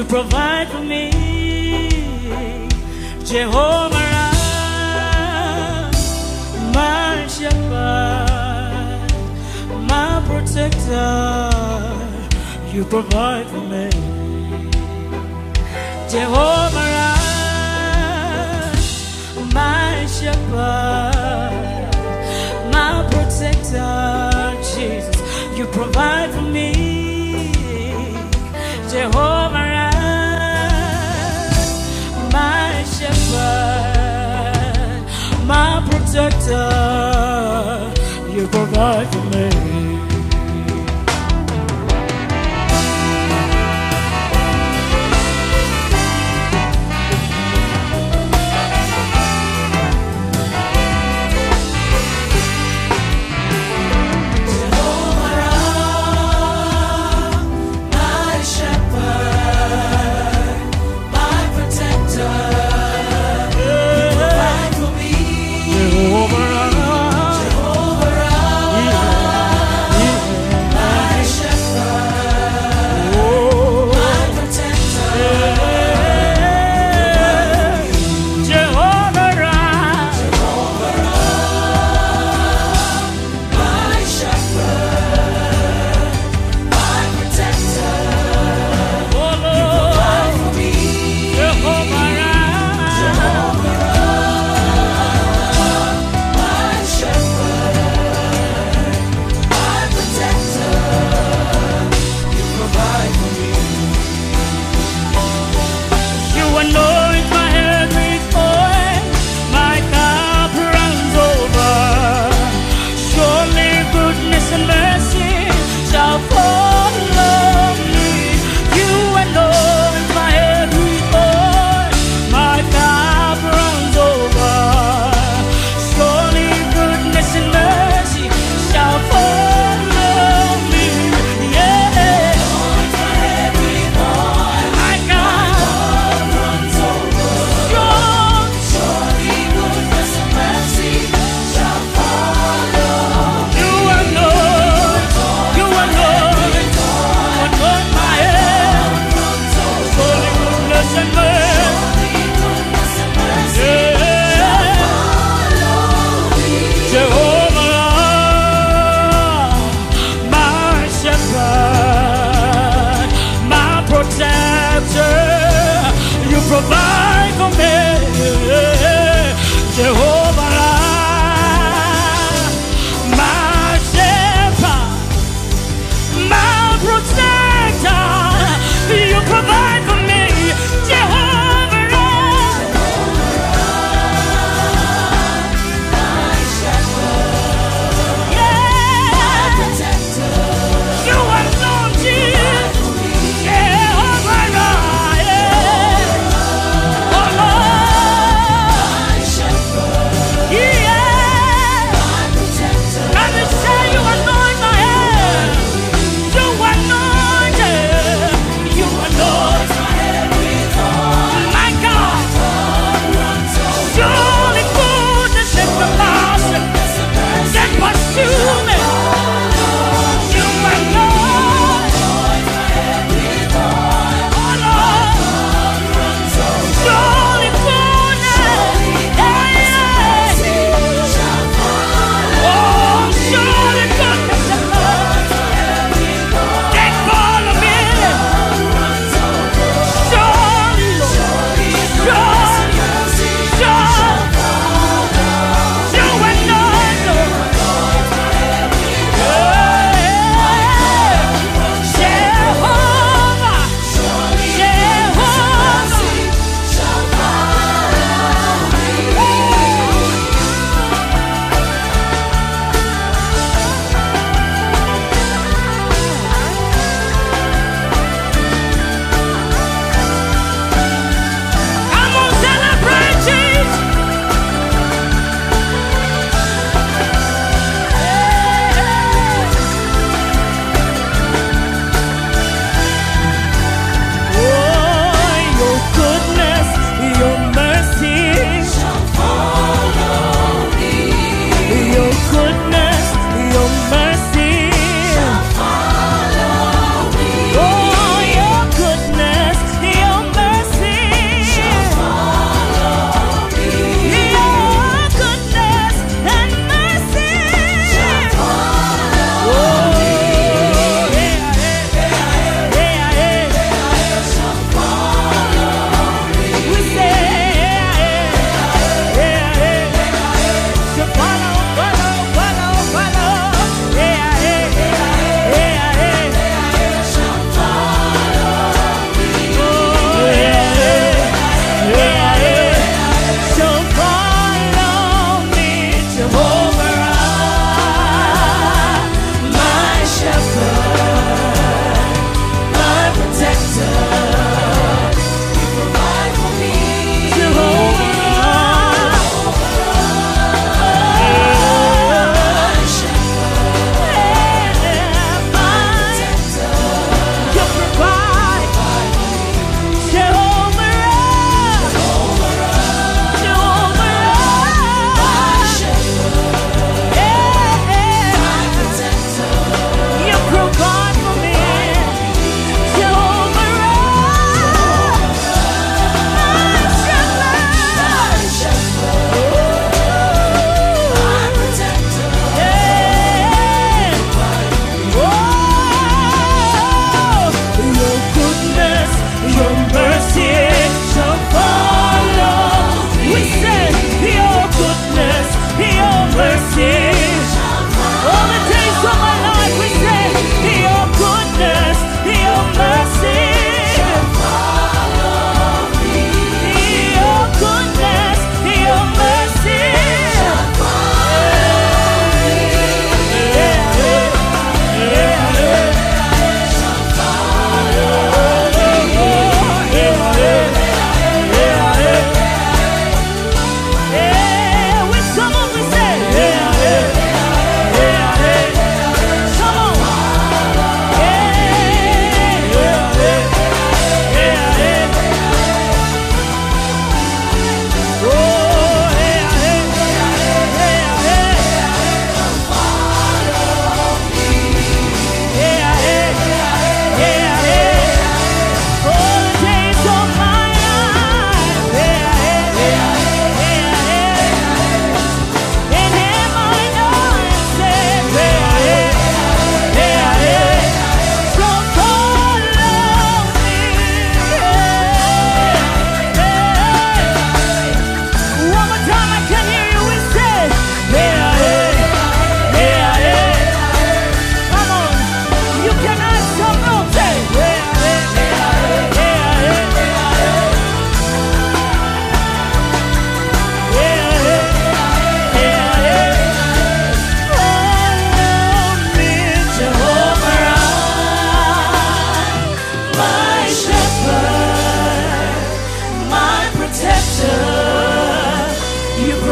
You provide for me, Jehovah Rapha, my shepherd, my protector. You provide for me, Jehovah Rapha, my shepherd, my protector. Jesus, you provide for me, Jehovah Rapha, my shepherd, my protector. You provide for me.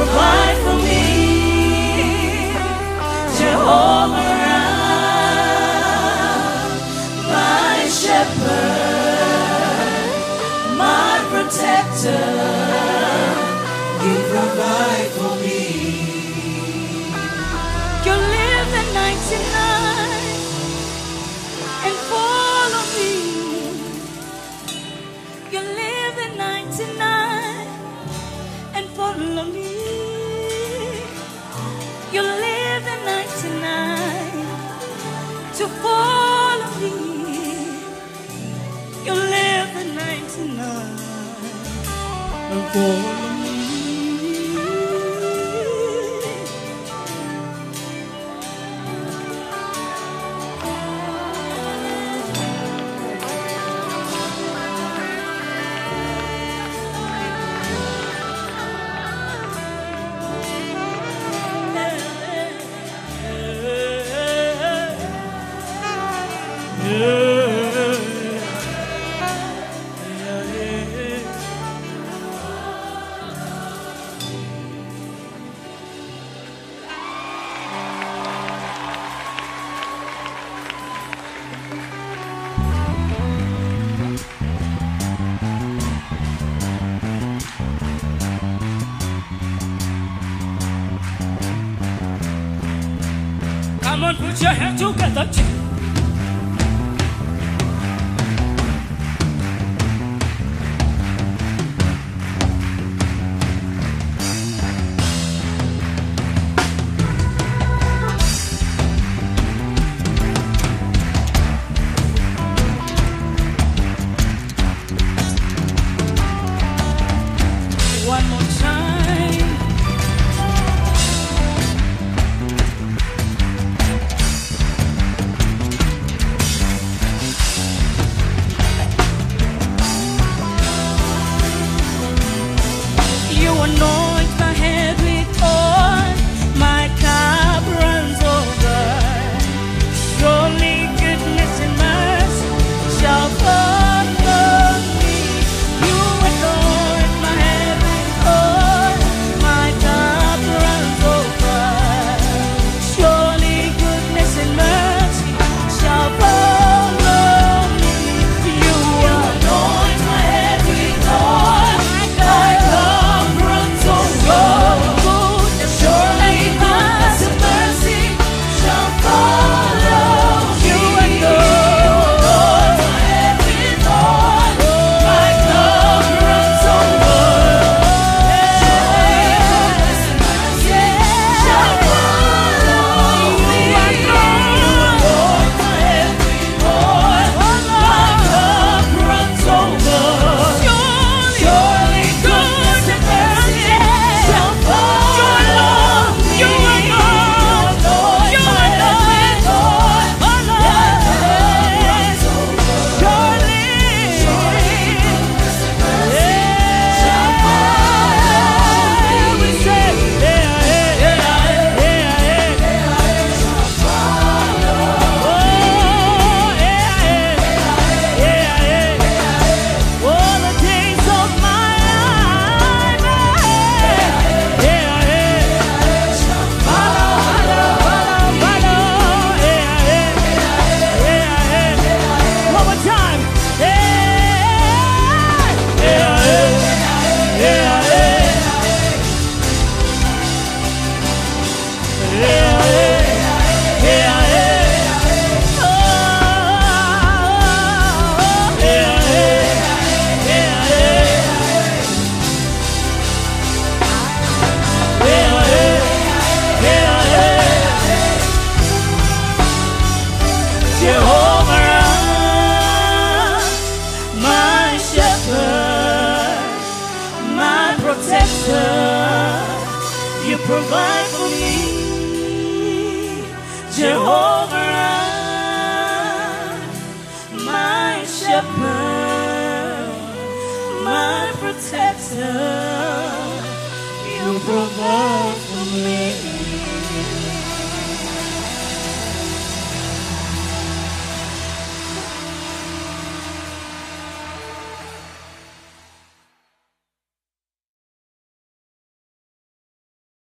provide for me. Jehovah, my shepherd, my protector, you provide for me. You live the 99 and follow me. You live the 99 and follow me. You live the 99 to follow me. You live the 99 and follow me. Come on, put your hands together. One more time. You anoint my head with oil, my cup runs over. Surely goodness and mercy shall follow me. You anoint my head with oil, my cup runs over. Surely goodness and mercy shall follow me. You anoint my head with oil, my cup runs over. Surely goodness and mercy shall follow me. You anoint my head with oil, my cup runs over. Surely goodness and mercy shall follow me. You anoint my head with oil, my cup runs over. Surely goodness and mercy shall follow me. You anoint my head with oil, my cup runs over. Surely goodness and mercy shall follow me. We say, shall follow. All the days of my life, shall follow. One more time. Jehovah, my shepherd, my protector, you provide for me. Jehovah, my shepherd, my protector, you provide